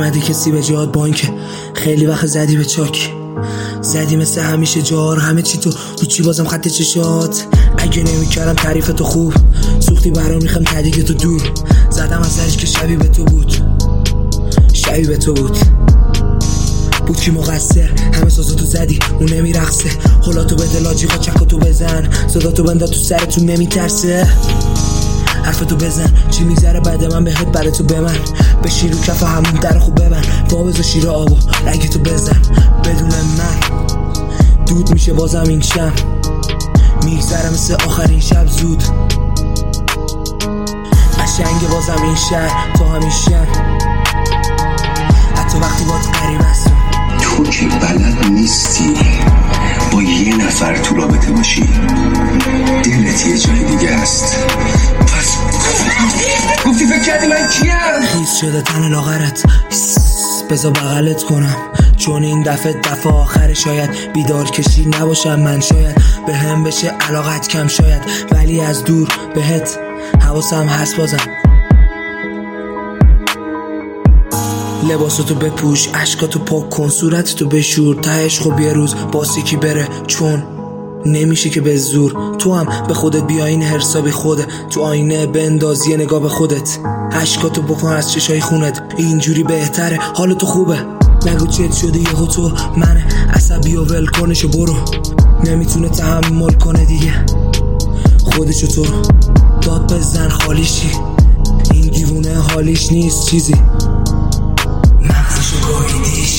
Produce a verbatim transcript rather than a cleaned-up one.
نیومده کسی به جهاد با اینکه خیلی وقت زدی به چاک، زدی مثل همیشه جار همه چی تو رو چی بازم خط چشات. اگه نمیکردم تعریف تو خوب سوختی برام میخوام تدیگه تو دور زدم از سرش که شبیه به تو بود، شبیه به تو بود بود که مقصر همه سازاتو زدی اون نمیرقصه، حالاتو به دلاجیقا چکاتو بزن صداتو بنده تو سرتون نمیترسه، حرفتو بزن چی میگذره بعد من بهت برای تو به من بشین رو کف همون در خوب ببن با بزا شیر آب و رگتو بزن بدون من دود میشه بازم این شم میگذره مثل آخرین شب زود قشنگه بازم این شهر تو همیشه حتی وقتی باید قریب هستم. تو که بلد نیستی با یه نفر تو رابطه باشی دلت یه جای دیگه است. پس گفتی فکر کردی من کیم؟ خیز شده تن لاغرت بذار بغلت کنم چون این دفعه دفعه آخر شاید بیدار کشی نباشم من شاید به هم بشه علاقت کم شاید ولی از دور بهت حواسم هست بازم. لباساتو بپوش اشکاتو پاک کن صورتتو بشور تهش خب یه روز باسی کی بره چون نمیشه که به زور تو هم به خودت بیا این حسابی خوده تو آینه بنداز یه نگاه به خودت اشکاتو بکن از چشای خونت اینجوری بهتره حالتو خوبه نگو چت شده یهو تو منه عصبی و ول کنشو برو نمیتونه تحمل کنه دیگه خودشو تو رو داد بزن خالیشی این دیوونه حالیش نیست چیزی مغزشو گاهیدیش